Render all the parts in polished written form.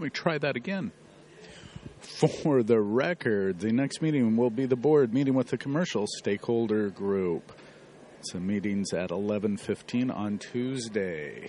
Let me try that again. For the record, the next meeting will be the board meeting with the commercial stakeholder group. So meetings at 11:15 on Tuesday.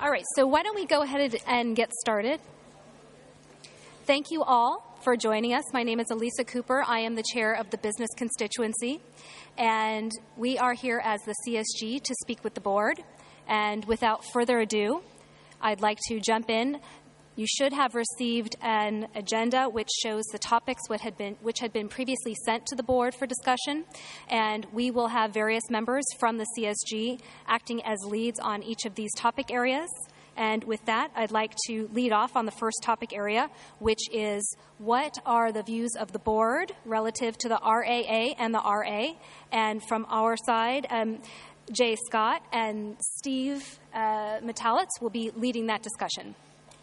All right, so why don't we go ahead and get started? Thank you all for joining us. My name is Elisa Cooper. I am the chair of the business constituency, and we are here as the CSG to speak with the board. And without further ado, I'd like to jump in. You should have received an agenda which shows the topics which had been previously sent to the board for discussion, and we will have various members from the CSG acting as leads on each of these topic areas. And with that, I'd like to lead off on the first topic area, which is what are the views of the board relative to the RAA and the RA? And from our side, Jay Scott and Steve Metalitz will be leading that discussion.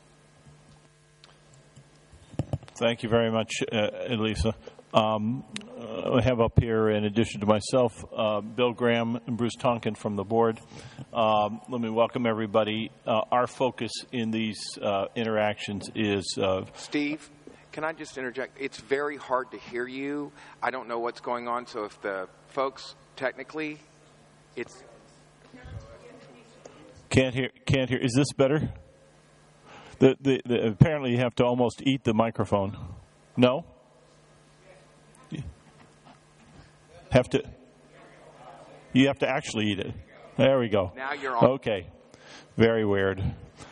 Thank you very much, Elisa. I have up here, in addition to myself, Bill Graham and Bruce Tonkin from the board. Let me welcome everybody. Our focus in these interactions is... Steve, can I just interject? It's very hard to hear you. I don't know what's going on, so if the folks technically, it's... Can't hear. Is this better? Apparently you have to almost eat the microphone. No? You have to actually eat it. There we go. Now you're on. Okay. Very weird.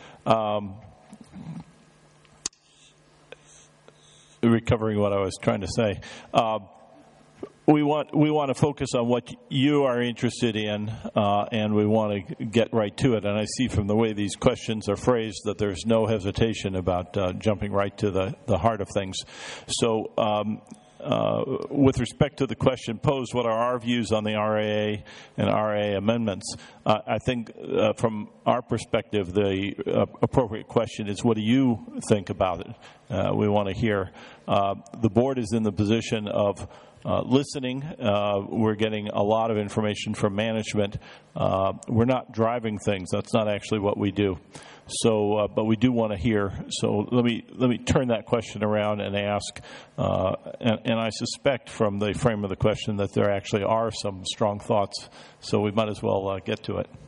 Recovering what I was trying to say. We want to focus on what you are interested in, and we want to get right to it. And I see from the way these questions are phrased that there's no hesitation about jumping right to the heart of things. So with respect to the question posed, what are our views on the RAA and RA amendments? I think from our perspective, the appropriate question is, what do you think about it? We want to hear. The board is in the position of listening. We're getting a lot of information from management. We're not driving things. That's not actually what we do. So, but we do want to hear. So let me turn that question around and ask. And I suspect from the frame of the question that there actually are some strong thoughts. So we might as well get to it.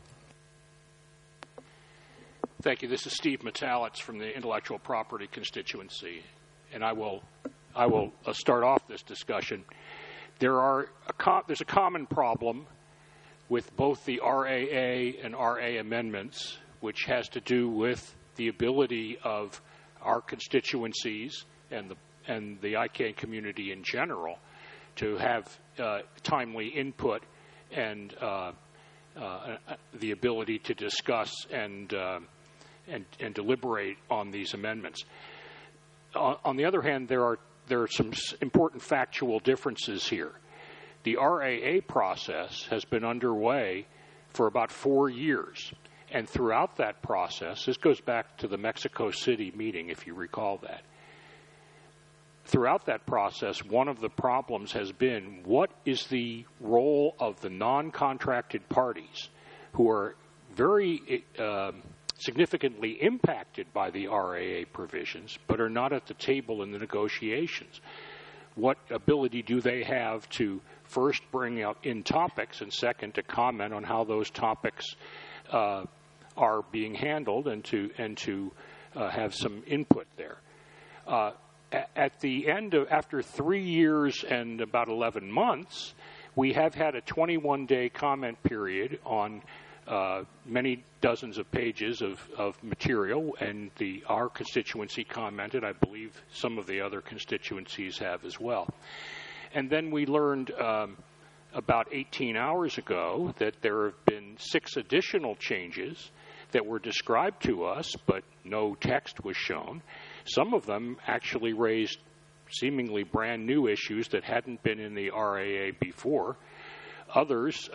Thank you. This is Steve Metalitz from the Intellectual Property constituency, and I will start off this discussion. There's a common problem with both the RAA and RA amendments, which has to do with the ability of our constituencies and the ICANN community in general to have timely input and the ability to discuss and deliberate on these amendments. On the other hand, there are some important factual differences here. The RAA process has been underway for about 4 years. And throughout that process, this goes back to the Mexico City meeting, if you recall that. Throughout that process, one of the problems has been, what is the role of the non-contracted parties who are very significantly impacted by the RAA provisions, but are not at the table in the negotiations? What ability do they have to first bring out in topics, and second, to comment on how those topics are being handled, and to have some input there? At the end of, after 3 years and about 11 months, we have had a 21-day comment period on many dozens of pages of material, and our constituency commented. I believe some of the other constituencies have as well. And then we learned about 18 hours ago that there have been 6 additional changes that were described to us, but no text was shown. Some of them actually raised seemingly brand new issues that hadn't been in the RAA before. Others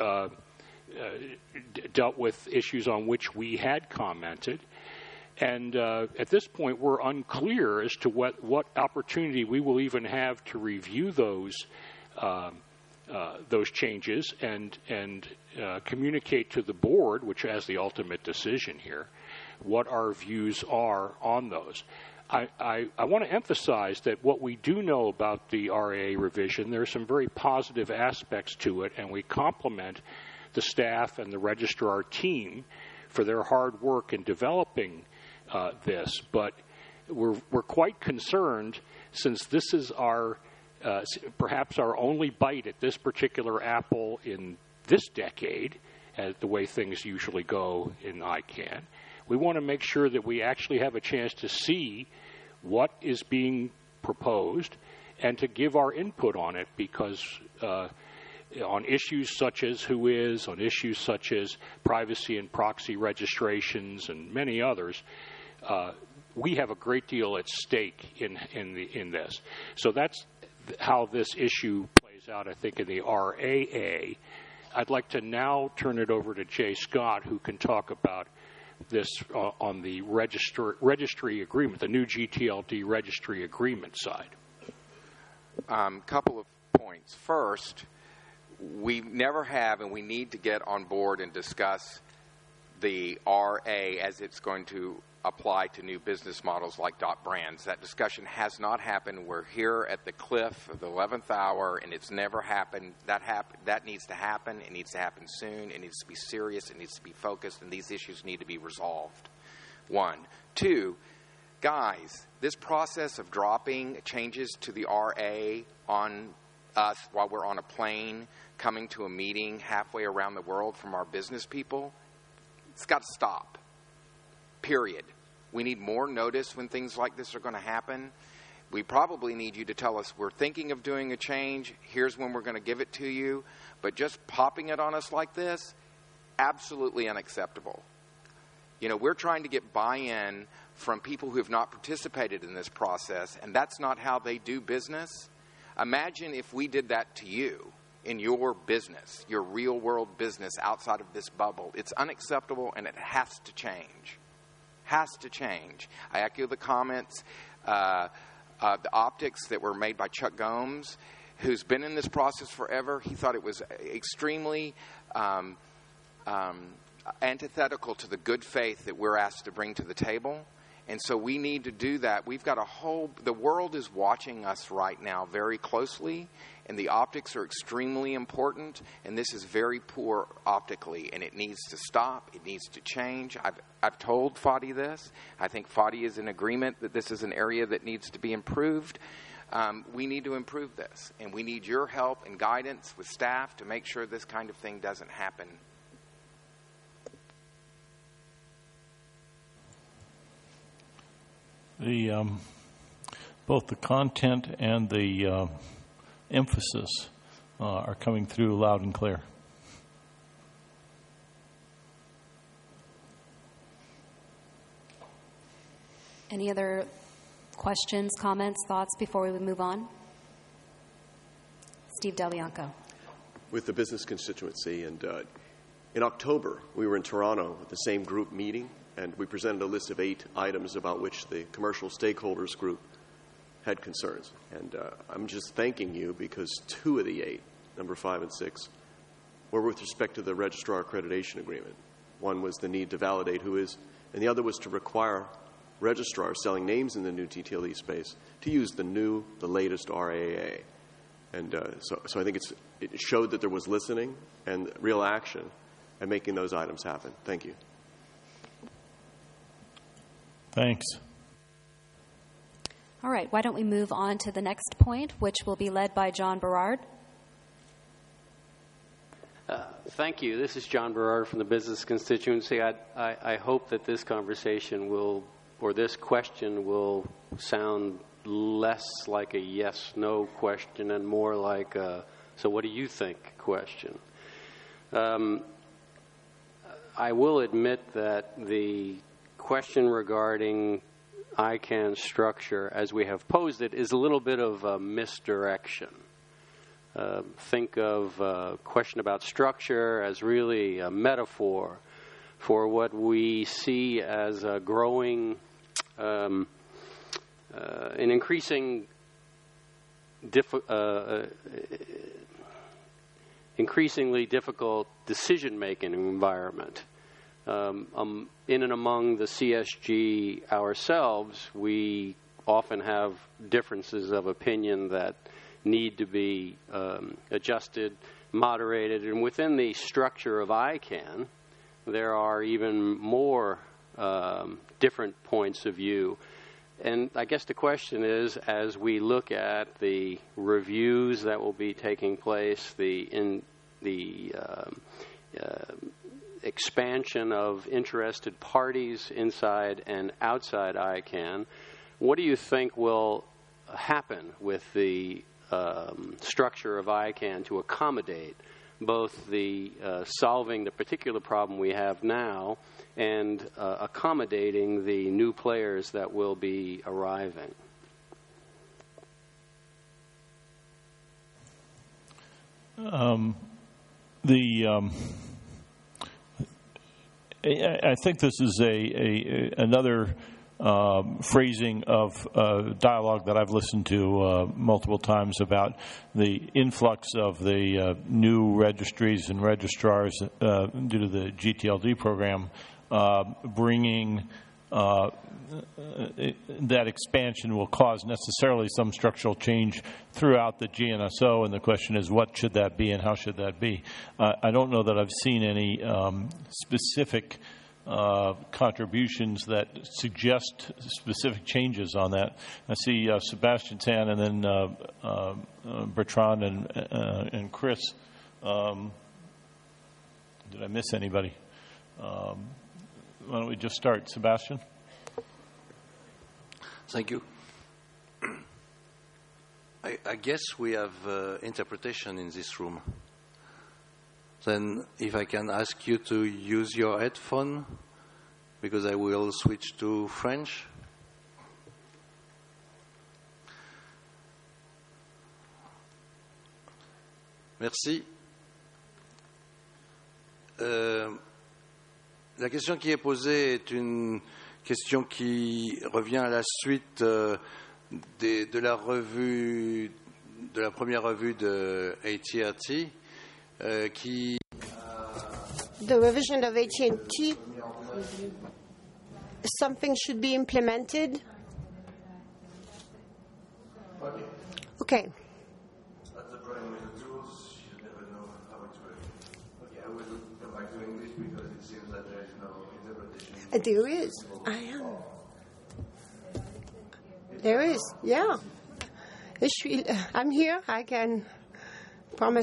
dealt with issues on which we had commented. And at this point, we're unclear as to what opportunity we will even have to review those changes and communicate to the board, which has the ultimate decision here, what our views are on those. I want to emphasize that what we do know about the RAA revision, there are some very positive aspects to it, and we compliment the staff and the registrar team for their hard work in developing this. But we're quite concerned, since this is our perhaps our only bite at this particular apple in this decade, as the way things usually go in ICANN. We want to make sure that we actually have a chance to see what is being proposed and to give our input on it, because on issues such as whois, on issues such as privacy and proxy registrations and many others, we have a great deal at stake in this. So that's how this issue plays out, I think, in the RAA. I'd like to now turn it over to Jay Scott, who can talk about this on the registry agreement, the new GTLD registry agreement side. Couple of points. First, we never have, and we need to get on board and discuss the RA as it's going to apply to new business models like .brands. That discussion has not happened. We're here at the cliff of the 11th hour, and it's never happened. That needs to happen. It needs to happen soon. It needs to be serious. It needs to be focused, and these issues need to be resolved. 1. 2, guys, this process of dropping changes to the RA on us while we're on a plane coming to a meeting halfway around the world from our business people, it's got to stop. Period. We need more notice when things like this are going to happen. We probably need you to tell us, we're thinking of doing a change, here's when we're going to give it to you. But just popping it on us like this, absolutely unacceptable. You know, we're trying to get buy-in from people who have not participated in this process, and that's not how they do business. Imagine if we did that to you in your business, your real-world business outside of this bubble. It's unacceptable, and it has to change. Has to change. I echo the comments, the optics that were made by Chuck Gomes, who's been in this process forever. He thought it was extremely antithetical to the good faith that we're asked to bring to the table. And so we need to do that. We've got the world is watching us right now very closely, and the optics are extremely important, and this is very poor optically, and it needs to stop. It needs to change. I've told Fadi this. I think Fadi is in agreement that this is an area that needs to be improved. We need to improve this, and we need your help and guidance with staff to make sure this kind of thing doesn't happen. Both the content and the emphasis are coming through loud and clear. Any other questions, comments, thoughts before we move on? Steve Del Bianco. With the business constituency, and in October, we were in Toronto with the same group meeting, and we presented a list of 8 items about which the commercial stakeholders group had concerns. And I'm just thanking you because 2 of the 8, number 5 and 6, were with respect to the registrar accreditation agreement. One was the need to validate whois, and the other was to require registrars selling names in the new TTLE space to use the latest RAA. And so I think it showed that there was listening and real action and making those items happen. Thank you. Thanks. All right, why don't we move on to the next point, which will be led by John Berard. Thank you. This is John Berard from the Business Constituency. I hope that this conversation or this question will sound less like a yes-no question and more like a, so what do you think question. I will admit that the question regarding ICANN structure, as we have posed it, is a little bit of a misdirection. Think of a question about structure as really a metaphor for what we see as a growing, an increasingly difficult decision-making environment. In and among the CSG ourselves, we often have differences of opinion that need to be adjusted, moderated, and within the structure of ICANN, there are even more different points of view. And I guess the question is, as we look at the reviews that will be taking place, the expansion of interested parties inside and outside ICANN, what do you think will happen with the structure of ICANN to accommodate both the solving the particular problem we have now and accommodating the new players that will be arriving? I think this is another phrasing of dialogue that I've listened to multiple times about the influx of the new registries and registrars due to the GTLD program, bringing that expansion will cause necessarily some structural change throughout the GNSO, and the question is, what should that be and how should that be? I don't know that I've seen any specific contributions that suggest specific changes on that. I see Sebastian's hand, and then Bertrand and Chris. Did I miss anybody? Why don't we just start? Sebastian? Thank you. I guess we have interpretation in this room. Then if I can ask you to use your headphone, because I will switch to French. Merci. La question qui est posée est une question qui revient à la suite de la revue, de la première revue de AT&T, qui. The revision of AT&T, something should be implemented. Okay. That's the problem with the tools. You never know how it's working. Okay, I will come back to English because it seems that there is no interpretation. There is. I am. There is. Yeah. I'm here. I can promise.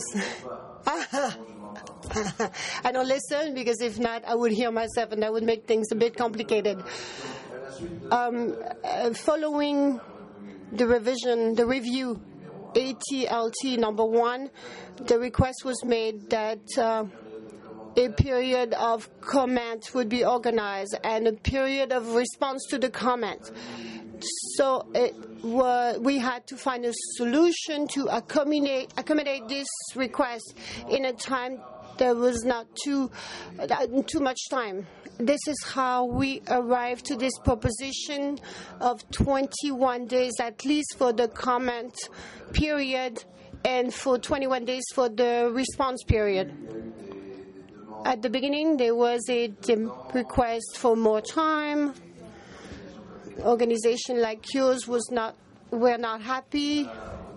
I don't listen, because if not, I would hear myself and that would make things a bit complicated. Following the revision, the review, ATLT number 1, the request was made that a period of comment would be organized and a period of response to the comment. So we had to find a solution to accommodate this request in a time there was not too much time. This is how we arrived to this proposition of 21 days at least for the comment period and for 21 days for the response period. At the beginning, there was a request for more time. Organizations like yours were not happy.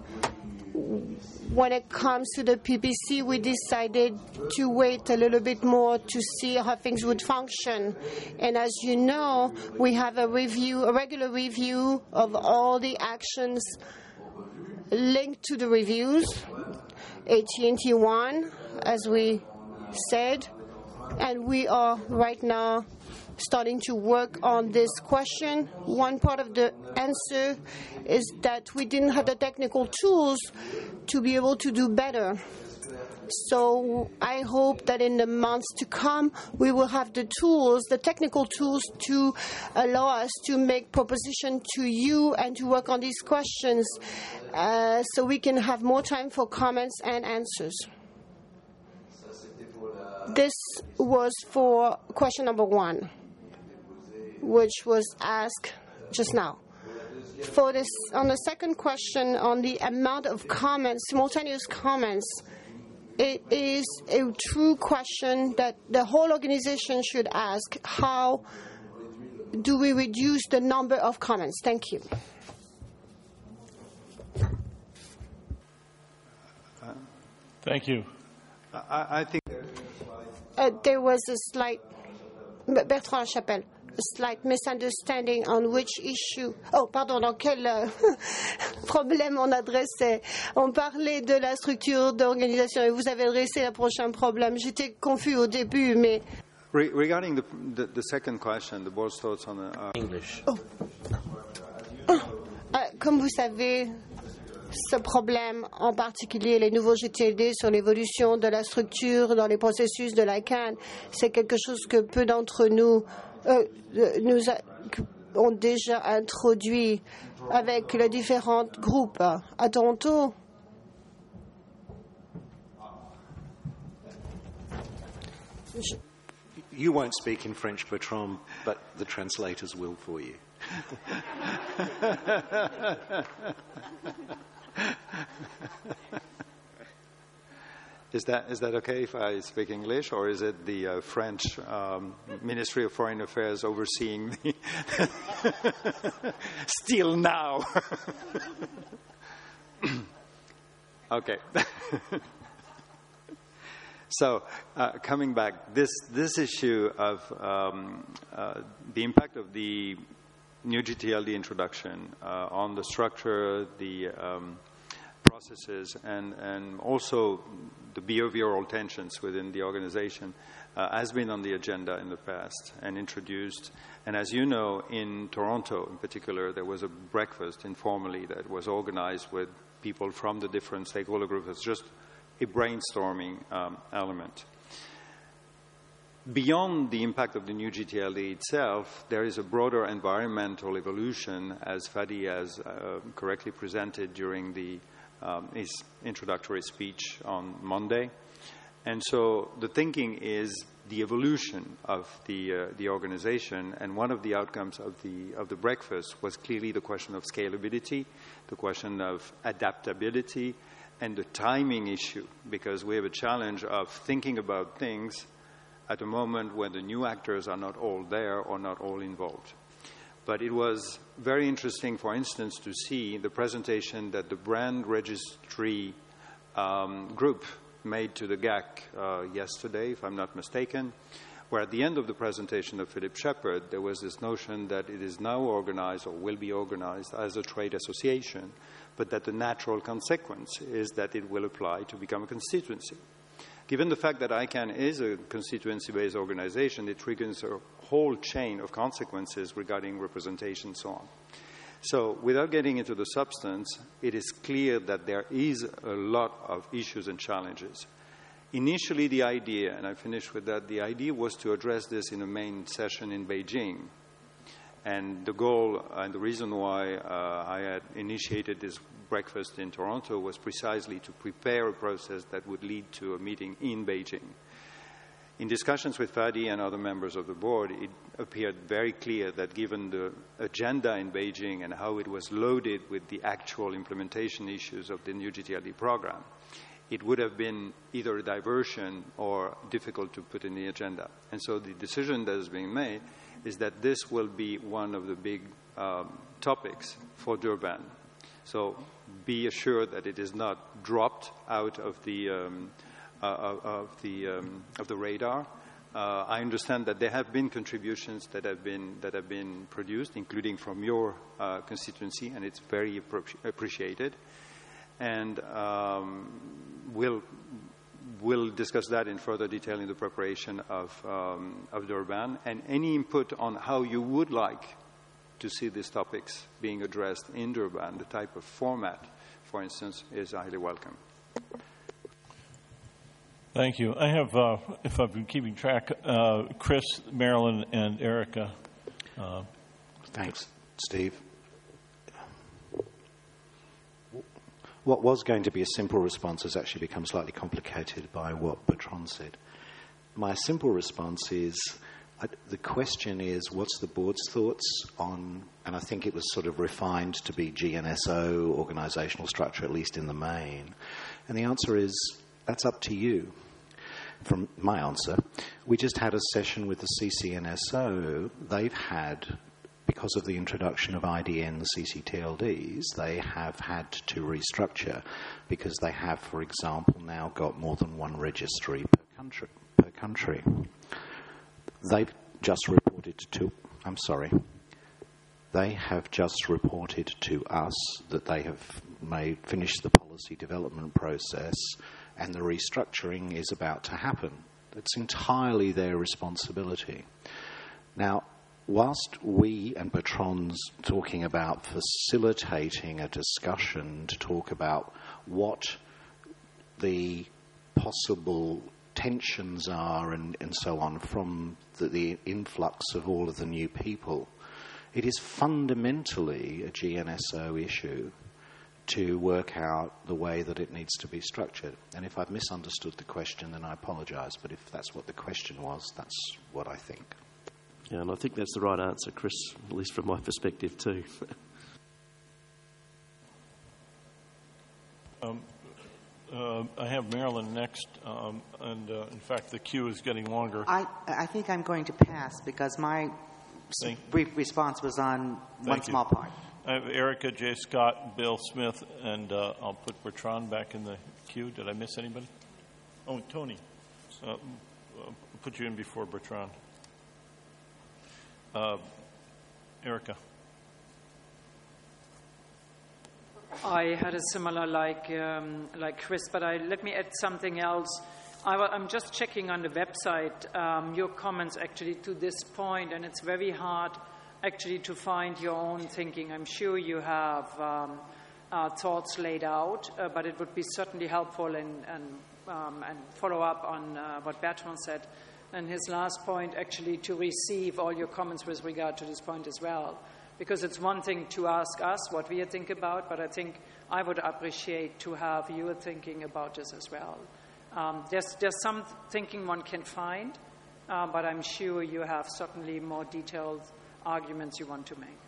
When it comes to the PPC, we decided to wait a little bit more to see how things would function. And as you know, we have a regular review of all the actions linked to the reviews. AT&T 1, as we said, and we are right now starting to work on this question. One part of the answer is that we didn't have the technical tools to be able to do better. So I hope that in the months to come, we will have the tools, the technical tools, to allow us to make propositions to you and to work on these questions so we can have more time for comments and answers. This was for question number 1, which was asked just now. For this, on the second question on the amount of comments, simultaneous comments, it is a true question that the whole organization should ask. How do we reduce the number of comments? Thank you. Thank you. I think. there was a slight, Bertrand Chapelle, a slight misunderstanding on which issue. Oh, pardon, dans quel problème on adressait. On parlait de la structure d'organisation et vous avez adressé le prochain problème. J'étais confus au début, mais... Regarding the second question, the board's thoughts on English. Comme vous savez, ce problème, en particulier les nouveaux GTLD sur l'évolution de la structure dans les processus de la CAN, c'est quelque chose que peu d'entre nous ont déjà introduit avec les différents groupes. À Toronto, You won't speak in French, Bertrand, but the translators will for you. Is that okay if I speak English, or is it the French Ministry of Foreign Affairs overseeing the still now? Okay. So, coming back, this issue of the impact of the new GTLD introduction on the structure, the processes, and also the behavioral tensions within the organization has been on the agenda in the past and introduced. And as you know, in Toronto in particular, there was a breakfast informally that was organized with people from the different stakeholder groups. It's just a brainstorming element. Beyond the impact of the new GTLD itself, there is a broader environmental evolution, as Fadi has correctly presented during his introductory speech on Monday. And so the thinking is the evolution of the organization, and one of the outcomes of the breakfast was clearly the question of scalability, the question of adaptability, and the timing issue, because we have a challenge of thinking about things at a moment when the new actors are not all there or not all involved. But it was very interesting, for instance, to see the presentation that the brand registry group made to the GAC yesterday, if I'm not mistaken, where at the end of the presentation of Philip Shepard, there was this notion that it is now organized or will be organized as a trade association, but that the natural consequence is that it will apply to become a constituency. Given the fact that ICANN is a constituency-based organization, it triggers a whole chain of consequences regarding representation and so on. So without getting into the substance, it is clear that there is a lot of issues and challenges. Initially, the idea, and I finish with that, the idea was to address this in a main session in Beijing. And the goal and the reason why I had initiated this breakfast in Toronto was precisely to prepare a process that would lead to a meeting in Beijing. In discussions with Fadi and other members of the board, it appeared very clear that given the agenda in Beijing and how it was loaded with the actual implementation issues of the new GTLD program, it would have been either a diversion or difficult to put in the agenda. And so the decision that is being made is that this will be one of the big topics for Durban. So be assured that it is not dropped out of the radar. I understand that there have been contributions that have been produced, including from your constituency, and it's very appreciated. And we'll discuss that in further detail in the preparation of Durban. And any input on how you would like to see these topics being addressed in Durban, the type of format, for instance, is highly welcome. Thank you. I have, if I've been keeping track, Chris, Marilyn, and Erica. Thanks, Steve. What was going to be a simple response has actually become slightly complicated by what Bertrand said. My simple response is, the question is, what's the board's thoughts on, and I think it was sort of refined to be GNSO, organizational structure, at least in the main. And the answer is, that's up to you. From my answer, we just had a session with the CCNSO. They've had, because of the introduction of IDN, the CCTLDs, they have had to restructure because they have, for example, now got more than one registry per country. They've just reported to, they have just reported to us that they have finished the policy development process and the restructuring is about to happen. It's entirely their responsibility. Now, whilst we and Bertrand's talking about facilitating a discussion to talk about what the possible tensions are and so on from the influx of all of the new people, it is fundamentally a GNSO issue to work out the way that it needs to be structured. And if I've misunderstood the question, then I apologise. But if that's what the question was, that's what I think. Yeah, and I think that's the right answer, Chris, at least from my perspective too. I have Marilyn next, and in fact the queue is getting longer. I think I'm going to pass because my brief response was on one small part. I have Erica, J. Scott, Bill Smith, and I'll put Bertrand back in the queue. Did I miss anybody? Oh, Tony. I'll put you in before Bertrand. Erica. I had a similar like Chris, but let me add something else. I'm just checking on the website your comments actually to this point, and it's very hard actually to find your own thinking. I'm sure you have thoughts laid out, but it would be certainly helpful and follow up on what Bertrand said. And his last point, actually, to receive all your comments with regard to this point as well. Because it's one thing to ask us what we think about, but I think I would appreciate to have your thinking about this as well. There's some thinking one can find, but I'm sure you have certainly more detailed arguments you want to make.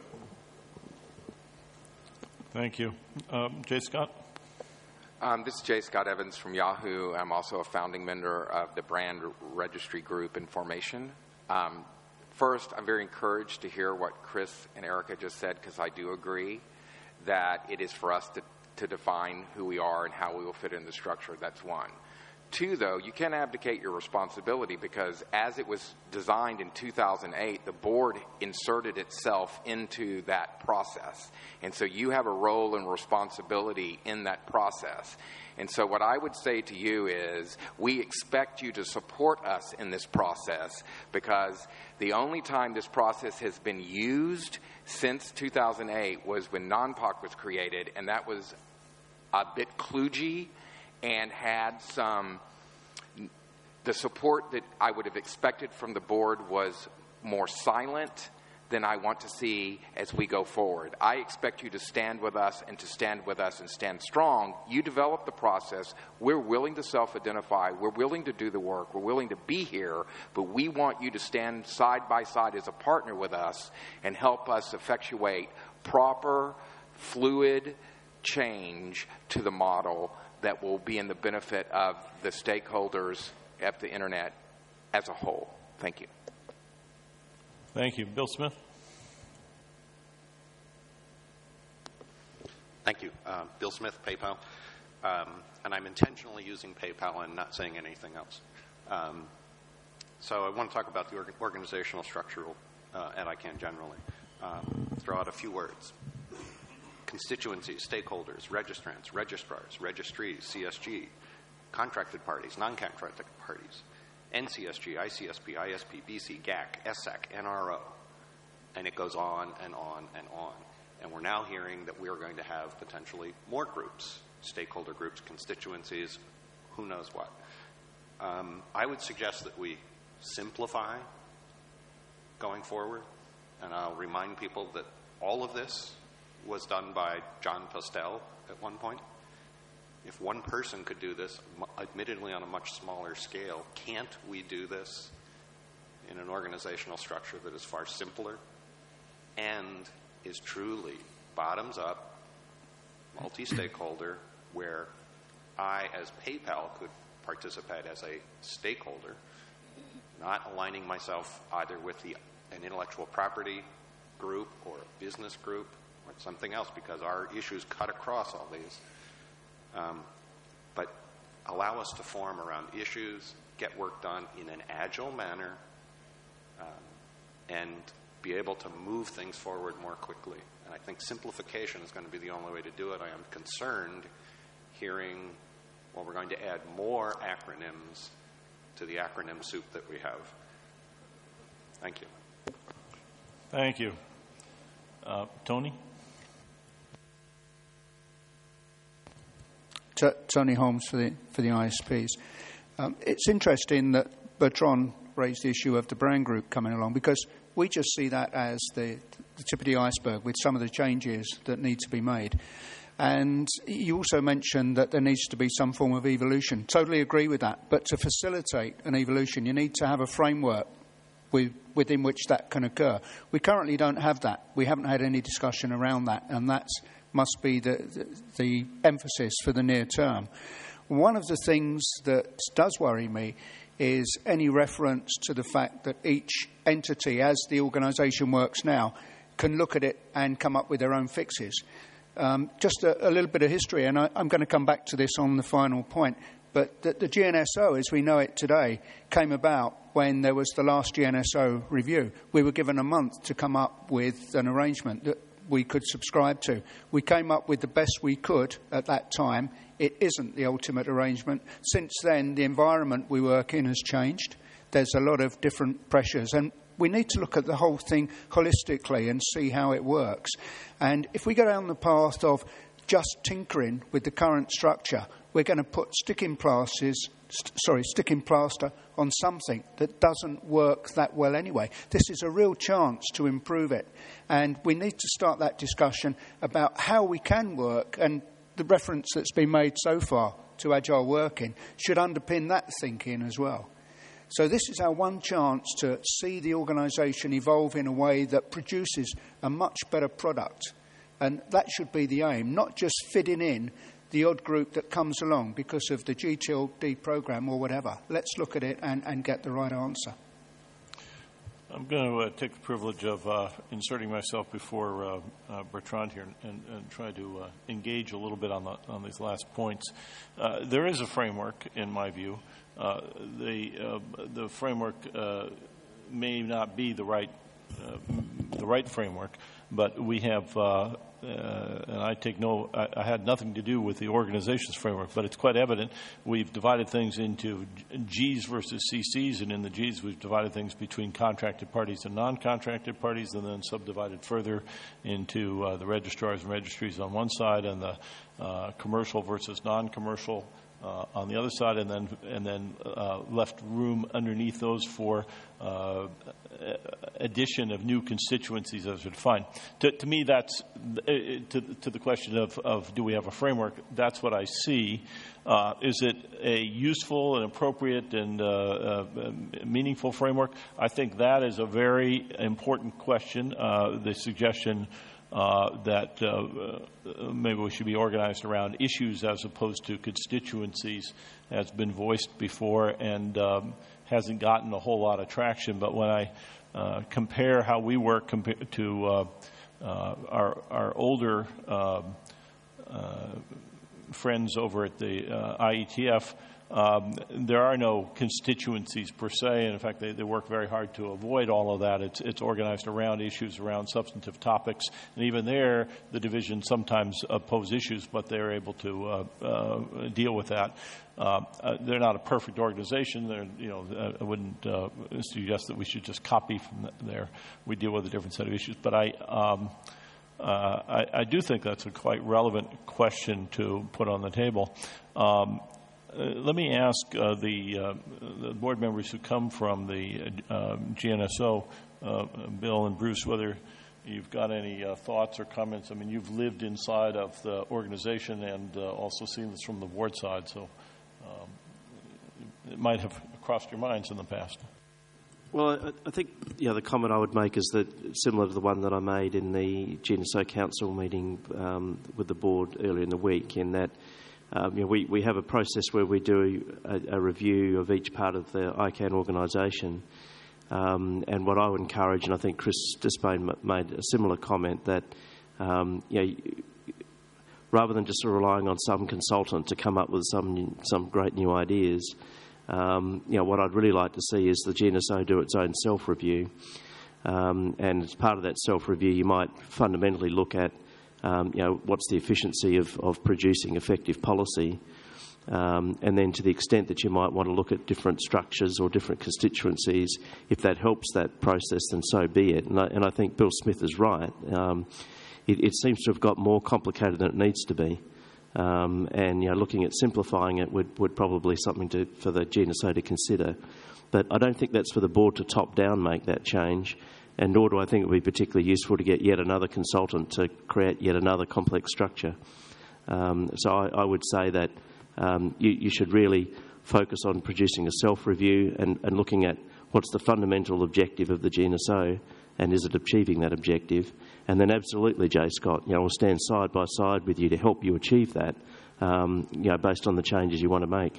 Thank you. J. Scott? This is J. Scott Evans from Yahoo. I'm also a founding member of the Brand Registry Group in formation. First, I'm very encouraged to hear what Chris and Erica just said, because I do agree that it is for us to define who we are and how we will fit in the structure. That's one. Two, though, you can't abdicate your responsibility, because as it was designed in 2008, the board inserted itself into that process. And so you have a role and responsibility in that process. And so what I would say to you is we expect you to support us in this process, because the only time this process has been used since 2008 was when NONPOC was created, and that was a bit kludgy and had the support that I would have expected from the board was more silent than I want to see as we go forward. I expect you to stand with us and to stand with us and stand strong. You develop the process. We're willing to self-identify. We're willing to do the work. We're willing to be here, but we want you to stand side by side as a partner with us and help us effectuate proper, fluid change to the model that will be in the benefit of the stakeholders at the Internet as a whole. Thank you. Thank you. Bill Smith. Thank you. Bill Smith, PayPal. And I'm intentionally using PayPal and not saying anything else. So I want to talk about the organizational structure at ICANN generally. Throw out a few words. Constituencies, stakeholders, registrants, registrars, registries, CSG, contracted parties, non-contracted parties, NCSG, ICSP, ISP, BC, GAC, SSAC, NRO, and it goes on and on and on. And we're now hearing that we are going to have potentially more groups, stakeholder groups, constituencies, who knows what. I would suggest that we simplify going forward, and I'll remind people that all of this was done by John Postel at one point. If one person could do this, admittedly on a much smaller scale, can't we do this in an organizational structure that is far simpler and is truly bottoms up, multi-stakeholder, where I, as PayPal, could participate as a stakeholder, not aligning myself either with an intellectual property group or a business group or something else, because our issues cut across all these. But allow us to form around issues, get work done in an agile manner, and be able to move things forward more quickly. And I think simplification is going to be the only way to do it. I am concerned hearing, well, we're going to add more acronyms to the acronym soup that we have. Thank you. Thank you. Tony? Tony Holmes for the ISPs. It's interesting that Bertrand raised the issue of the brand group coming along, because we just see that as the tip of the iceberg with some of the changes that need to be made. And you also mentioned that there needs to be some form of evolution. Totally agree with that. But to facilitate an evolution, you need to have a framework within which that can occur. We currently don't have that. We haven't had any discussion around that, and that must be the emphasis for the near term. One of the things that does worry me is any reference to the fact that each entity, as the organisation works now, can look at it and come up with their own fixes. Just a little bit of history, and I'm going to come back to this on the final point, but the GNSO, as we know it today, came about when there was the last GNSO review. We were given a month to come up with an arrangement that we could subscribe to. We came up with the best we could at that time. It isn't the ultimate arrangement. Since then, the environment we work in has changed. There's a lot of different pressures, and we need to look at the whole thing holistically and see how it works. And if we go down the path of just tinkering with the current structure, we're going to put sticking plaster on something that doesn't work that well anyway. This is a real chance to improve it. And we need to start that discussion about how we can work, and the reference that's been made so far to agile working should underpin that thinking as well. So this is our one chance to see the organisation evolve in a way that produces a much better product. And that should be the aim, not just fitting in the odd group that comes along because of the GTLD programme or whatever. Let's look at it and get the right answer. I'm going to take the privilege of inserting myself before Bertrand here and try to engage a little bit on these last points. There is a framework, in my view. The framework may not be the right framework, but we have, and I had nothing to do with the organization's framework, but it's quite evident we've divided things into Gs versus CCs, and in the Gs we've divided things between contracted parties and non-contracted parties, and then subdivided further into the registrars and registries on one side, and the commercial versus non-commercial on the other side, and then left room underneath those for addition of new constituencies as are defined. To me, that's to the question of do we have a framework. That's what I see. Is it a useful and appropriate and meaningful framework? I think that is a very important question. The suggestion that maybe we should be organized around issues as opposed to constituencies has been voiced before and hasn't gotten a whole lot of traction. But when I compare how we work to our older friends over at the IETF, there are no constituencies per se, and in fact they work very hard to avoid all of that. It's organized around issues, around substantive topics, and even there the divisions sometimes oppose issues, but they're able to deal with that. They're not a perfect organization. I wouldn't suggest that we should just copy from there. We deal with a different set of issues, but I do think that's a quite relevant question to put on the table. Let me ask the board members who come from the GNSO, Bill and Bruce, whether you've got any thoughts or comments. I mean, you've lived inside of the organization and also seen this from the board side, so it might have crossed your minds in the past. Well, I think the comment I would make is that similar to the one that I made in the GNSO Council meeting with the board earlier in the week, in that we have a process where we do a review of each part of the ICANN organisation. And what I would encourage, and I think Chris Despain made a similar comment, that rather than just relying on some consultant to come up with some great new ideas, What I'd really like to see is the GNSO do its own self-review. And as part of that self-review, you might fundamentally look at, what's the efficiency of producing effective policy. And then to the extent that you might want to look at different structures or different constituencies, if that helps that process, then so be it. And I think Bill Smith is right. It seems to have got more complicated than it needs to be. And looking at simplifying it would probably something for the GNSO to consider. But I don't think that's for the board to top-down make that change, and nor do I think it would be particularly useful to get yet another consultant to create yet another complex structure. So I would say that you should really focus on producing a self-review and looking at what's the fundamental objective of the GNSO and is it achieving that objective. And then absolutely, Jay Scott, we'll stand side by side with you to help you achieve that, based on the changes you want to make.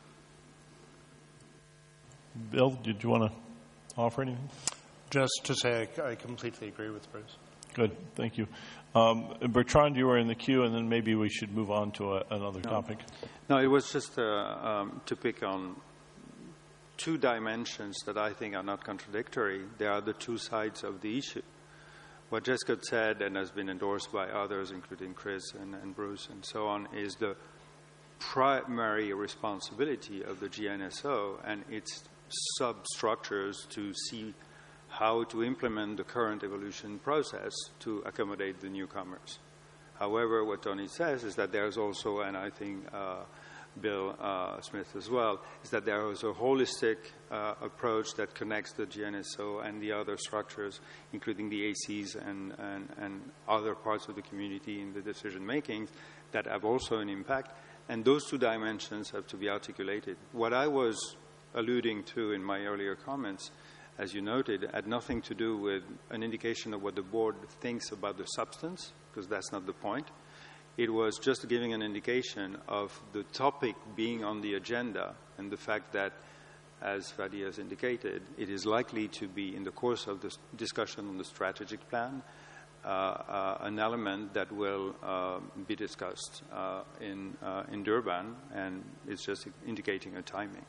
Bill, did you want to offer anything? Just to say I completely agree with Bruce. Good, thank you. Bertrand, you were in the queue, and then maybe we should move on to another topic. No, it was just to pick on two dimensions that I think are not contradictory. They are the two sides of the issue. What Jay Scott said, and has been endorsed by others, including Chris and Bruce and so on, is the primary responsibility of the GNSO and its substructures to see how to implement the current evolution process to accommodate the newcomers. However, what Tony says is that there's also, and I think Bill Smith as well, is that there is a holistic approach that connects the GNSO and the other structures, including the ACs and other parts of the community in the decision-making that have also an impact. And those two dimensions have to be articulated. What I was alluding to in my earlier comments, as you noted, had nothing to do with an indication of what the board thinks about the substance, because that's not the point. It was just giving an indication of the topic being on the agenda and the fact that, as Fadi has indicated, it is likely to be, in the course of the discussion on the strategic plan, an element that will be discussed in Durban, and it's just indicating a timing.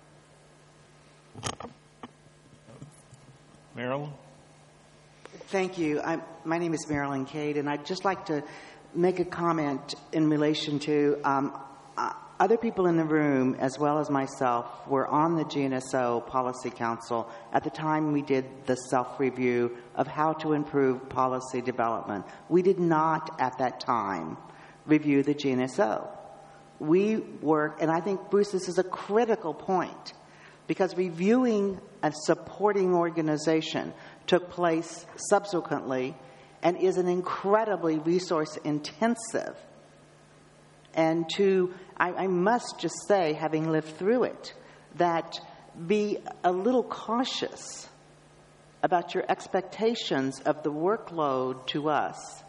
Marilyn? Thank you. My name is Marilyn Cade, and I'd just like to make a comment in relation to other people in the room, as well as myself, were on the GNSO Policy Council at the time we did the self-review of how to improve policy development. We did not, at that time, review the GNSO. We worked, and I think, Bruce, this is a critical point, because reviewing a supporting organization took place subsequently and is an incredibly resource-intensive. And I must just say, having lived through it, that be a little cautious about your expectations of the workload to us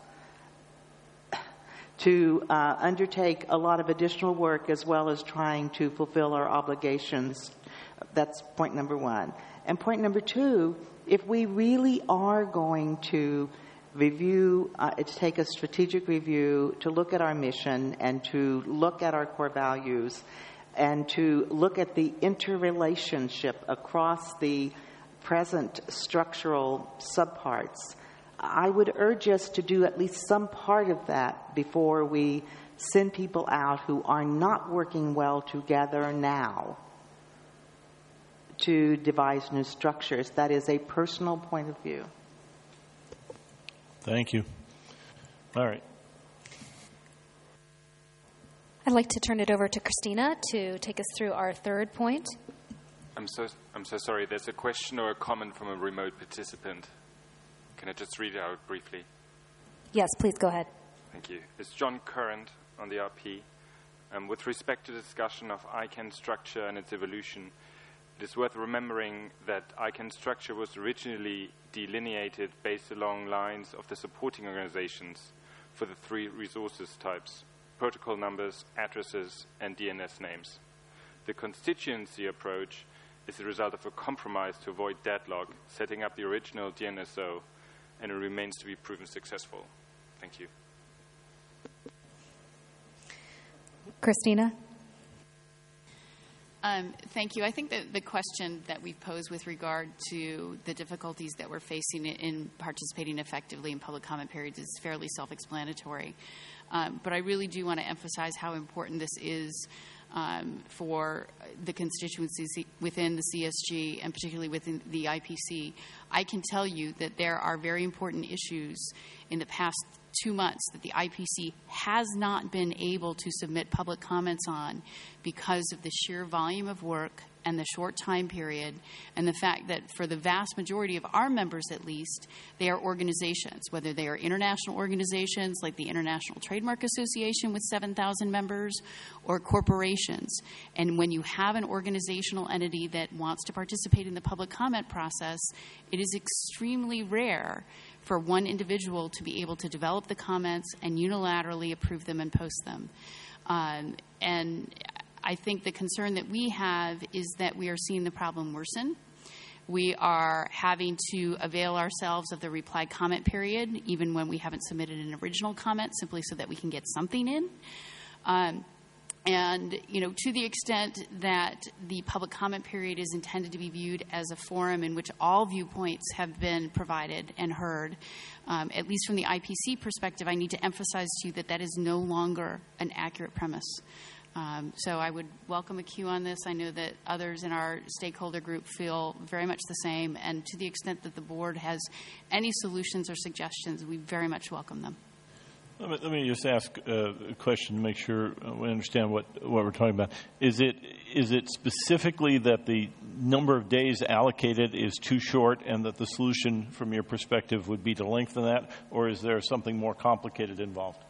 to undertake a lot of additional work as well as trying to fulfill our obligations. That's point number one. And point number two, if we really are going to review, to take a strategic review, to look at our mission and to look at our core values and to look at the interrelationship across the present structural subparts, I would urge us to do at least some part of that before we send people out who are not working well together now to devise new structures. That is a personal point of view. Thank you. All right. I'd like to turn it over to Christina to take us through our third point. I'm so sorry. There's a question or a comment from a remote participant. Can I just read it out briefly? Yes, please go ahead. Thank you. It's John Current on the RP. With respect to the discussion of ICANN structure and its evolution, it is worth remembering that ICANN structure was originally delineated based along lines of the supporting organizations for the three resources types: protocol numbers, addresses, and DNS names. The constituency approach is the result of a compromise to avoid deadlock, setting up the original DNSO, and it remains to be proven successful. Thank you. Christina? Thank you. I think that the question that we've posed with regard to the difficulties that we're facing in participating effectively in public comment periods is fairly self-explanatory. But I really do want to emphasize how important this is for the constituencies within the CSG and particularly within the IPC. I can tell you that there are very important issues in the past 2 months that the IPC has not been able to submit public comments on because of the sheer volume of work and the short time period, and the fact that for the vast majority of our members, at least, they are organizations, whether they are international organizations like the International Trademark Association with 7,000 members or corporations. And when you have an organizational entity that wants to participate in the public comment process, it is extremely rare for one individual to be able to develop the comments and unilaterally approve them and post them. And I think the concern that we have is that we are seeing the problem worsen. We are having to avail ourselves of the reply comment period, even when we haven't submitted an original comment, simply so that we can get something in. And, you know, to the extent that the public comment period is intended to be viewed as a forum in which all viewpoints have been provided and heard, at least from the IPC perspective, I need to emphasize to you that that is no longer an accurate premise. So I would welcome a queue on this. I know that others in our stakeholder group feel very much the same. And to the extent that the board has any solutions or suggestions, we very much welcome them. Let me just ask a question to make sure we understand what we're talking about. Is it specifically that the number of days allocated is too short and that the solution from your perspective would be to lengthen that, or is there something more complicated involved?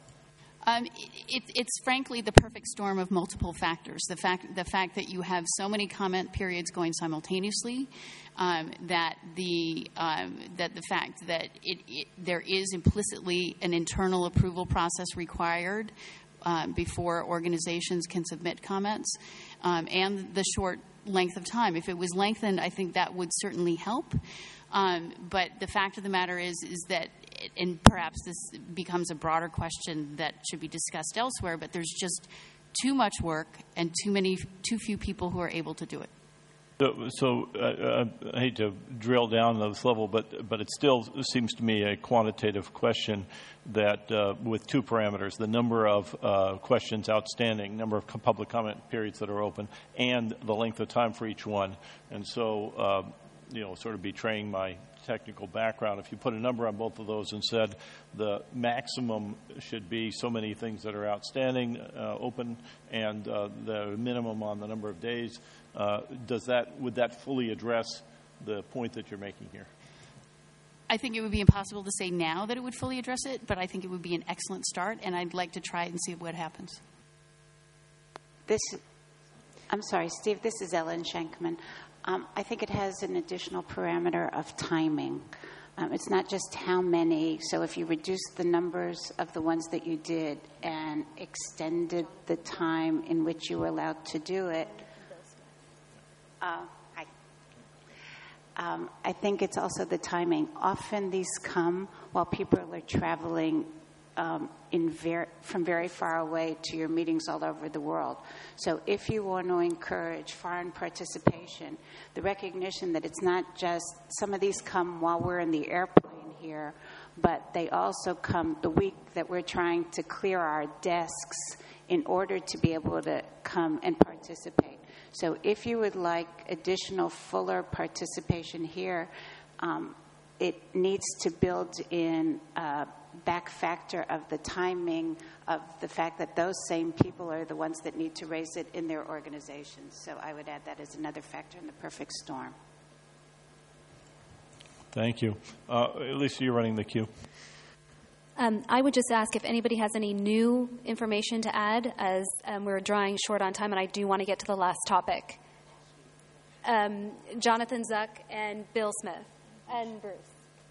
It's frankly the perfect storm of multiple factors. The fact that you have so many comment periods going simultaneously, that the fact that there is implicitly an internal approval process required before organizations can submit comments, and the short length of time. If it was lengthened, I think that would certainly help. But the fact of the matter is that, and perhaps this becomes a broader question that should be discussed elsewhere, but there's just too much work and too few people who are able to do it. So I hate to drill down to this level, but it still seems to me a quantitative question that with two parameters, the number of questions outstanding, number of public comment periods that are open, and the length of time for each one. And so, sort of betraying my technical background, if you put a number on both of those and said the maximum should be so many things that are outstanding, open, and the minimum on the number of days, would that fully address the point that you're making here? I think it would be impossible to say now that it would fully address it, but I think it would be an excellent start, and I'd like to try it and see what happens. I'm sorry, Steve, this is Ellen Schenkman. I think it has an additional parameter of timing. It's not just how many. So if you reduce the numbers of the ones that you did and extended the time in which you were allowed to do it, I think it's also the timing. Often these come while people are traveling from very far away to your meetings all over the world. So if you want to encourage foreign participation, the recognition that it's not just some of these come while we're in the airplane here, but they also come the week that we're trying to clear our desks in order to be able to come and participate. So if you would like additional fuller participation here, it needs to build in back factor of the timing of the fact that those same people are the ones that need to raise it in their organizations. So I would add that as another factor in the perfect storm. Thank you. Lisa, you're running the queue. I would just ask if anybody has any new information to add, as we're drawing short on time, and I do want to get to the last topic. Jonathan Zuck and Bill Smith and Bruce.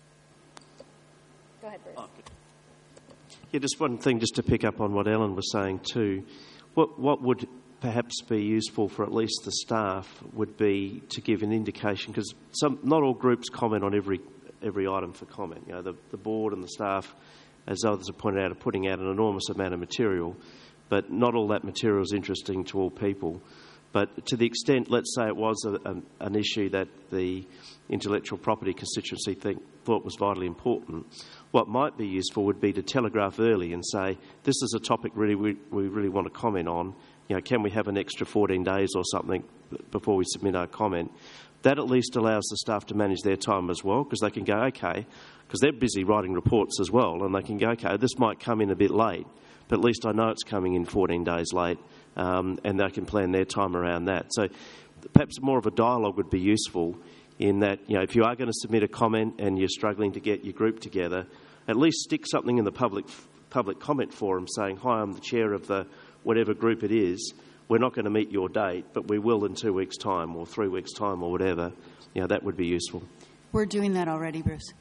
Go ahead, Bruce. Yeah, just one thing just to pick up on what Ellen was saying too. What would perhaps be useful for at least the staff would be to give an indication, because not all groups comment on every item for comment. You know, the board and the staff, as others have pointed out, are putting out an enormous amount of material, but not all that material is interesting to all people. But to the extent, let's say it was an issue that the intellectual property constituency thought was vitally important, what might be useful would be to telegraph early and say, this is a topic we really want to comment on. Can we have an extra 14 days or something before we submit our comment? That at least allows the staff to manage their time as well, because they can go, okay, because they're busy writing reports as well, and they can go, okay, this might come in a bit late, but at least I know it's coming in 14 days late, and they can plan their time around that. So perhaps more of a dialogue would be useful in that, if you are going to submit a comment and you're struggling to get your group together, at least stick something in the public comment forum saying, hi, I'm the chair of the whatever group it is. We're not going to meet your date, but we will in 2 weeks' time or 3 weeks' time or whatever. That would be useful. We're doing that already, Bruce.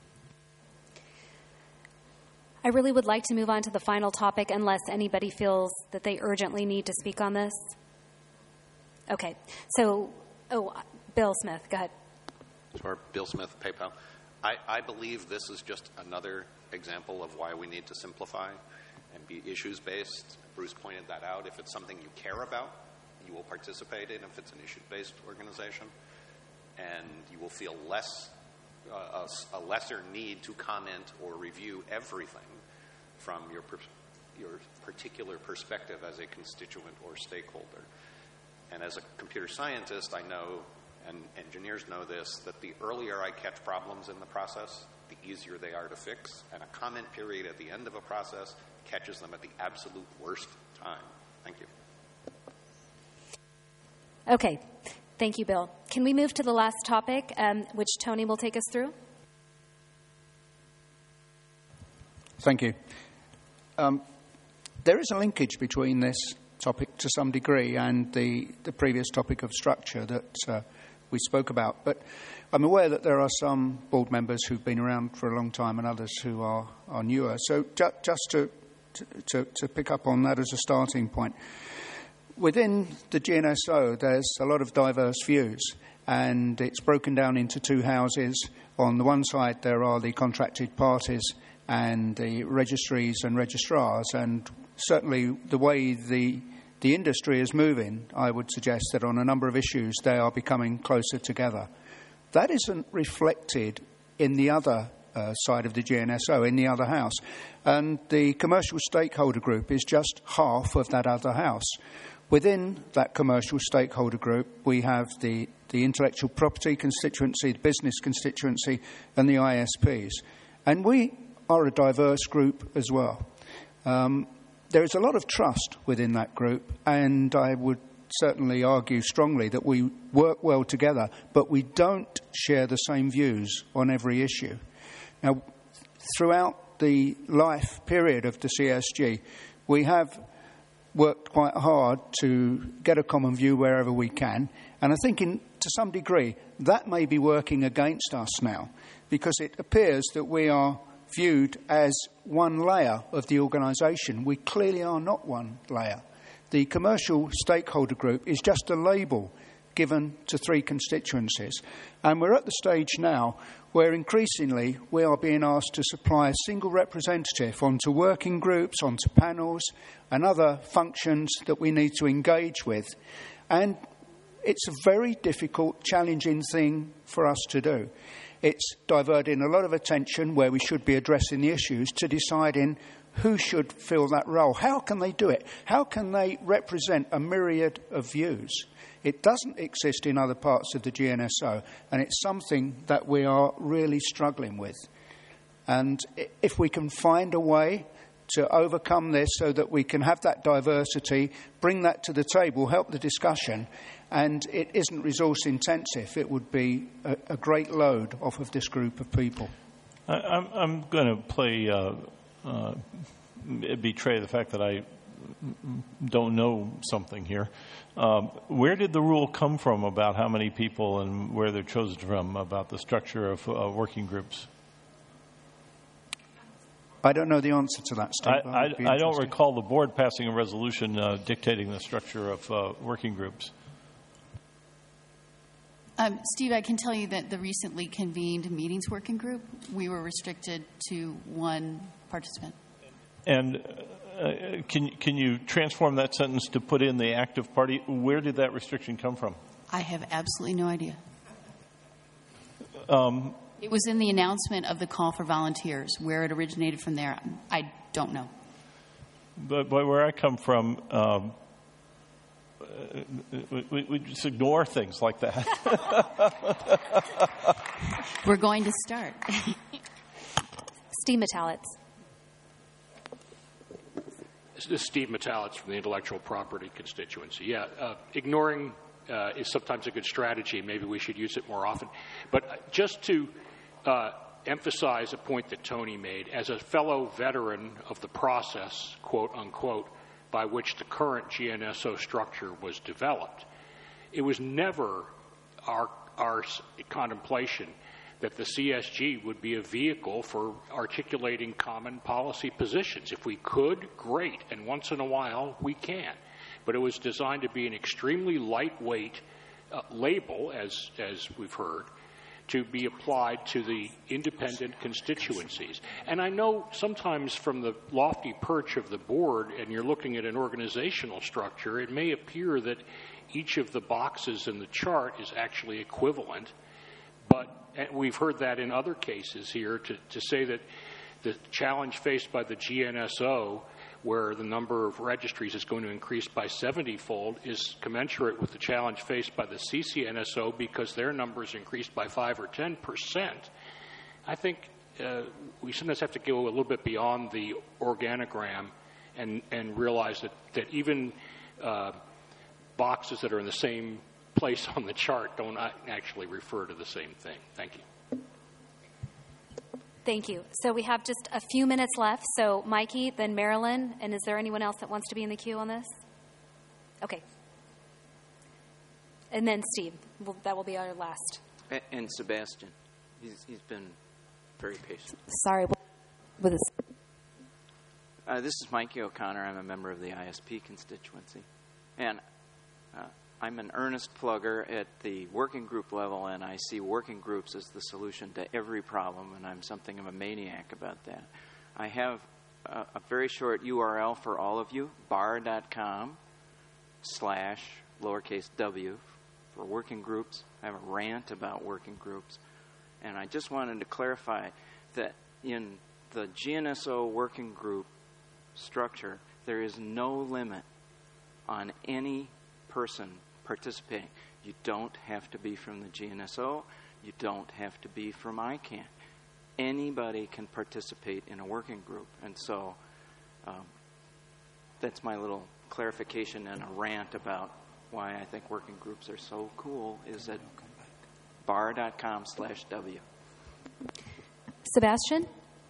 I really would like to move on to the final topic unless anybody feels that they urgently need to speak on this. Okay. So, Bill Smith, go ahead. Sure. Bill Smith, PayPal. I believe this is just another example of why we need to simplify and be issues-based. Bruce pointed that out. If it's something you care about, you will participate in if it's an issue-based organization, and you will feel a lesser need to comment or review everything from your particular perspective as a constituent or stakeholder. And as a computer scientist, I know, and engineers know this, that the earlier I catch problems in the process, the easier they are to fix, and a comment period at the end of a process catches them at the absolute worst time. Thank you. Okay. Thank you, Bill. Can we move to the last topic, which Tony will take us through? Thank you. There is a linkage between this topic to some degree and the previous topic of structure that we spoke about. But I'm aware that there are some board members who've been around for a long time and others who are newer. So just to pick up on that as a starting point, within the GNSO, there's a lot of diverse views, and it's broken down into two houses. On the one side, there are the contracted parties and the registries and registrars, and certainly the way the industry is moving, I would suggest that on a number of issues, they are becoming closer together. That isn't reflected in the other side of the GNSO, in the other house. And the commercial stakeholder group is just half of that other house. Within that commercial stakeholder group, we have the intellectual property constituency, the business constituency, and the ISPs. And we are a diverse group as well. There is a lot of trust within that group, and I would certainly argue strongly that we work well together, but we don't share the same views on every issue. Now, throughout the life period of the CSG, we have worked quite hard to get a common view wherever we can, and I think to some degree that may be working against us now, because it appears that we are viewed as one layer of the organisation. We clearly are not one layer. The commercial stakeholder group is just a label given to three constituencies. And we're at the stage now where increasingly we are being asked to supply a single representative onto working groups, onto panels, and other functions that we need to engage with. And it's a very difficult, challenging thing for us to do. It's diverting a lot of attention where we should be addressing the issues to deciding who should fill that role. How can they do it? How can they represent a myriad of views? It doesn't exist in other parts of the GNSO, and it's something that we are really struggling with. And if we can find a way to overcome this so that we can have that diversity, bring that to the table, help the discussion, and it isn't resource intensive, it would be a great load off of this group of people. I'm going to betray the fact that I don't know something here. Where did the rule come from about how many people and where they're chosen from about the structure of working groups? I don't know the answer to that, Steve. I don't recall the board passing a resolution dictating the structure of working groups. Steve, I can tell you that the recently convened meetings working group, we were restricted to one participant. And can you transform that sentence to put in the active party? Where did that restriction come from? I have absolutely no idea. It was in the announcement of the call for volunteers. Where it originated from there, I don't know. But where I come from, we just ignore things like that. We're going to start. Steve Metalitz. This is Steve Metalitz from the Intellectual Property constituency. Yeah, ignoring is sometimes a good strategy. Maybe we should use it more often. But just to emphasize a point that Tony made, as a fellow veteran of the process, quote unquote, by which the current GNSO structure was developed, it was never our contemplation that the CSG would be a vehicle for articulating common policy positions. If we could, great, and once in a while we can. But it was designed to be an extremely lightweight label, as we've heard, to be applied to the independent constituencies. And I know sometimes from the lofty perch of the board, and you're looking at an organizational structure, it may appear that each of the boxes in the chart is actually equivalent, but we've heard that in other cases here to say that the challenge faced by the GNSO, where the number of registries is going to increase by 70-fold, is commensurate with the challenge faced by the CCNSO because their numbers increased by 5 or 10%. I think we sometimes have to go a little bit beyond the organogram and realize that even boxes that are in the same place on the chart don't actually refer to the same thing. Thank you. Thank you. So we have just a few minutes left. So Mikey, then Marilyn, and is there anyone else that wants to be in the queue on this? Okay. And then Steve. That will be our last. And Sebastian. He's been very patient. Sorry. With this. This is Mikey O'Connor. I'm a member of the ISP constituency. And I'm an earnest plugger at the working group level, and I see working groups as the solution to every problem, and I'm something of a maniac about that. I have a very short URL for all of you, bar.com/w for working groups. I have a rant about working groups, and I just wanted to clarify that in the GNSO working group structure, there is no limit on any person participating. You don't have to be from the GNSO. You don't have to be from ICANN. Anybody can participate in a working group. And so that's my little clarification and a rant about why I think working groups are so cool is at bar.com/w. Sebastian?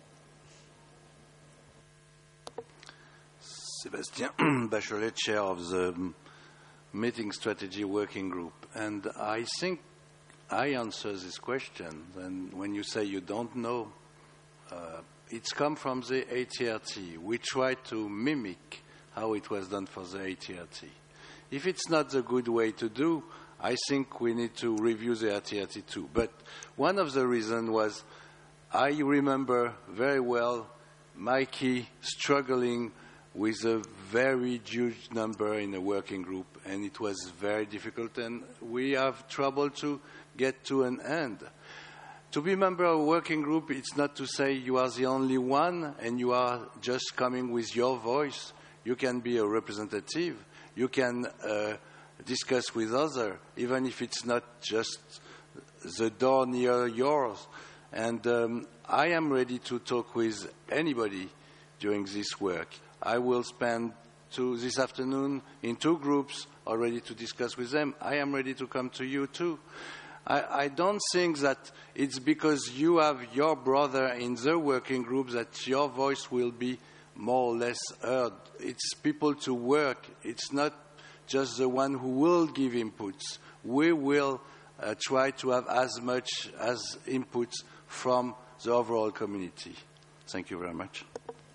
Sébastien Bachelet, chair of the Meeting Strategy Working Group. And I think I answer this question. And when you say you don't know, it's come from the ATRT. We try to mimic how it was done for the ATRT. If it's not the good way to do, I think we need to review the ATRT too. But one of the reasons was I remember very well Mikey struggling with a very huge number in a working group, and it was very difficult, and we have trouble to get to an end. To be a member of a working group, it's not to say you are the only one and you are just coming with your voice. You can be a representative. You can discuss with others, even if it's not just the door near yours. And I am ready to talk with anybody during this work. I will spend this afternoon in 2 groups already to discuss with them. I am ready to come to you too. I don't think that it's because you have your brother in the working group that your voice will be more or less heard. It's people to work. It's not just the one who will give inputs. We will try to have as much as inputs from the overall community. Thank you very much.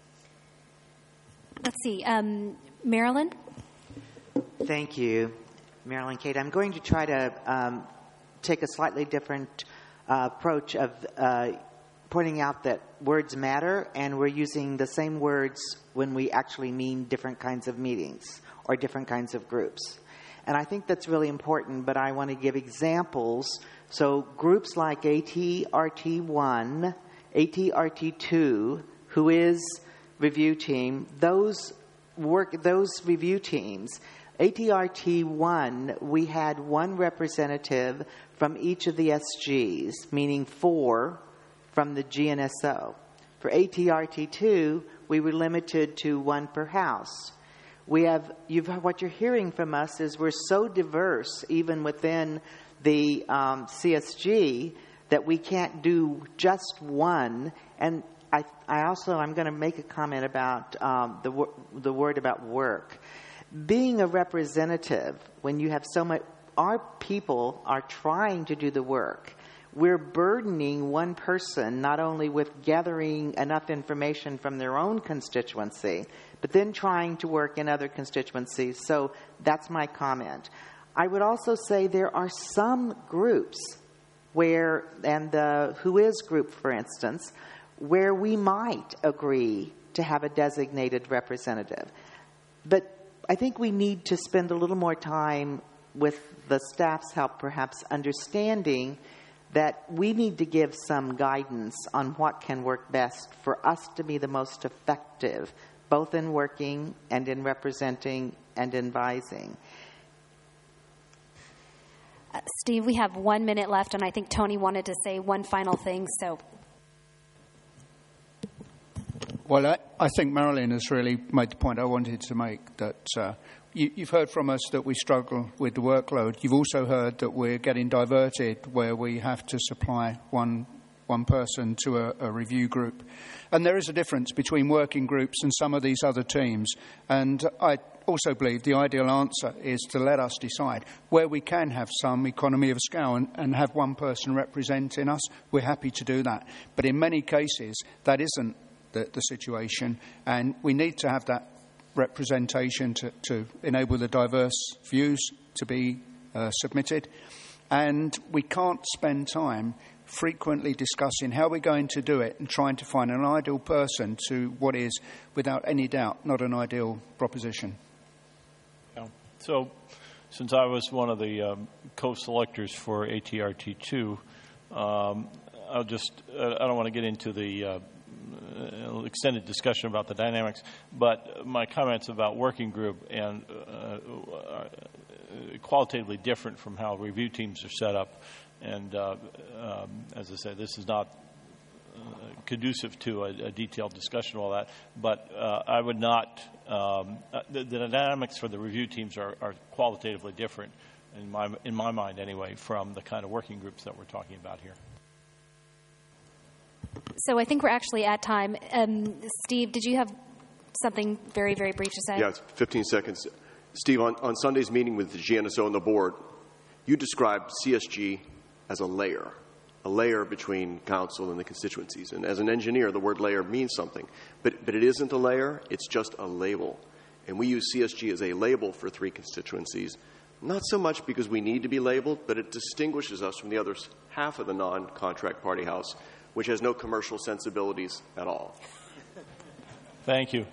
Let's see. Marilyn? Thank you, Marilyn Kate. I'm going to try to take a slightly different approach of pointing out that words matter, and we're using the same words when we actually mean different kinds of meetings or different kinds of groups. And I think that's really important, but I want to give examples. So groups like ATRT1, ATRT2, who is review team, those review teams, ATRT1, we had one representative from each of the SGs, meaning 4 from the GNSO. For ATRT2, we were limited to 1 per house. What you're hearing from us is we're so diverse, even within the CSG, that we can't do just one. And I'm going to make a comment about the word about work. Being a representative, when you have so much, our people are trying to do the work. We're burdening one person not only with gathering enough information from their own constituency, but then trying to work in other constituencies. So that's my comment. I would also say there are some groups where, and the Who Is group, for instance, where we might agree to have a designated representative. But I think we need to spend a little more time with the staff's help, perhaps understanding that we need to give some guidance on what can work best for us to be the most effective, both in working and in representing and advising. Steve, we have 1 minute left, and I think Tony wanted to say one final thing. So, well, I think Marilyn has really made the point I wanted to make, that you've heard from us that we struggle with the workload. You've also heard that we're getting diverted where we have to supply one person to a review group. And there is a difference between working groups and some of these other teams. And I also believe the ideal answer is to let us decide where we can have some economy of scale and have one person representing us. We're happy to do that. But in many cases, that isn't the situation, and we need to have that representation to enable the diverse views to be submitted. And we can't spend time frequently discussing how we're going to do it and trying to find an ideal person to what is, without any doubt, not an ideal proposition. Yeah. So, since I was one of the co-selectors for ATRT2, I don't want to get into the extended discussion about the dynamics, but my comments about working group and qualitatively different from how review teams are set up. And as I said, this is not conducive to a detailed discussion of all that, but I would not, the dynamics for the review teams are qualitatively different, in my mind anyway, from the kind of working groups that we're talking about here. So I think we're actually at time. Steve, did you have something very, very brief to say? Yeah, it's 15 seconds. Steve, on Sunday's meeting with the GNSO and the board, you described CSG as a layer between council and the constituencies. And as an engineer, the word layer means something. But it isn't a layer, it's just a label. And we use CSG as a label for 3 constituencies, not so much because we need to be labeled, but it distinguishes us from the other half of the non-contract party house, which has no commercial sensibilities at all. Thank you.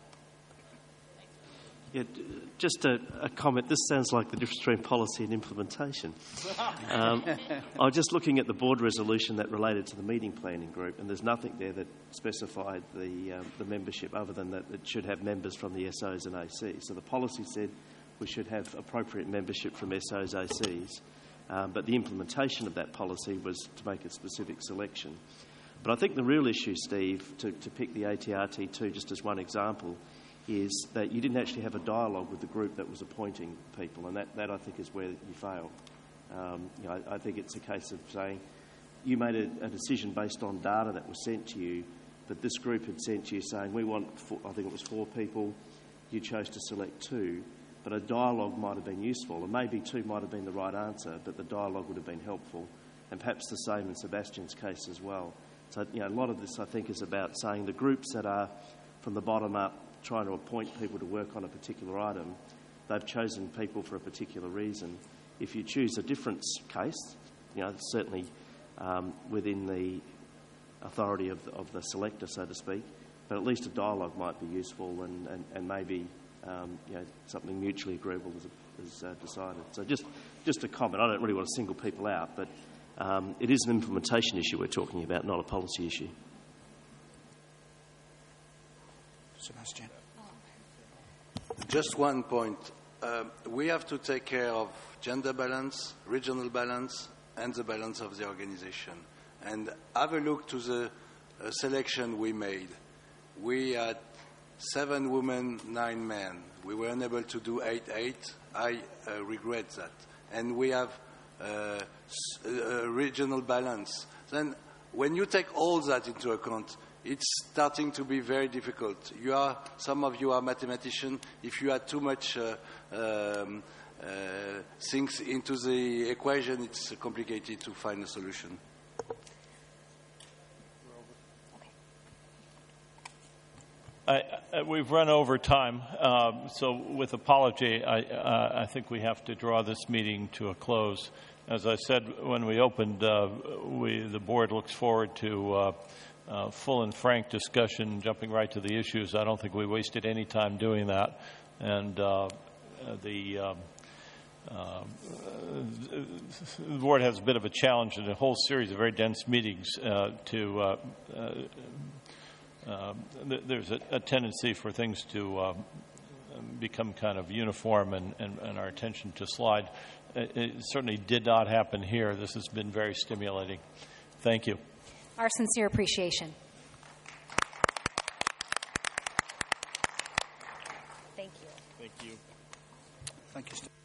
Yeah, just a comment. This sounds like the difference between policy and implementation. I was just looking at the board resolution that related to the meeting planning group, and there's nothing there that specified the membership other than that it should have members from the SOs and ACs. So the policy said we should have appropriate membership from SOs, ACs, but the implementation of that policy was to make a specific selection. But I think the real issue, Steve, to pick the ATRT2 just as one example, is that you didn't actually have a dialogue with the group that was appointing people, and that I think is where you failed. I think it's a case of saying you made a decision based on data that was sent to you, but this group had sent to you saying we want, I think it was 4 people, you chose to select 2, but a dialogue might have been useful, and maybe 2 might have been the right answer, but the dialogue would have been helpful, and perhaps the same in Sebastian's case as well. So a lot of this, I think, is about saying the groups that are from the bottom up trying to appoint people to work on a particular item, they've chosen people for a particular reason. If you choose a different case, certainly within the authority of the selector, so to speak. But at least a dialogue might be useful, and maybe something mutually agreeable is decided. So just a comment. I don't really want to single people out, but it is an implementation issue we're talking about, not a policy issue. Sebastian. Just one point. We have to take care of gender balance, regional balance, and the balance of the organization. And have a look to the selection we made. We had 7 women, 9 men. We were unable to do 8-8. I regret that. And we have regional balance. Then when you take all that into account, it's starting to be very difficult. Some of you are mathematicians. If you add too much things into the equation, it's complicated to find a solution. We've run over time, so with apology, I think we have to draw this meeting to a close. As I said when we opened, the board looks forward to full and frank discussion, jumping right to the issues. I don't think we wasted any time doing that, and the board has a bit of a challenge in a whole series of very dense meetings there's a tendency for things to become kind of uniform and our attention to slide. It certainly did not happen here. This has been very stimulating. Thank you. Our sincere appreciation. Thank you. Thank you. Thank you, Steve.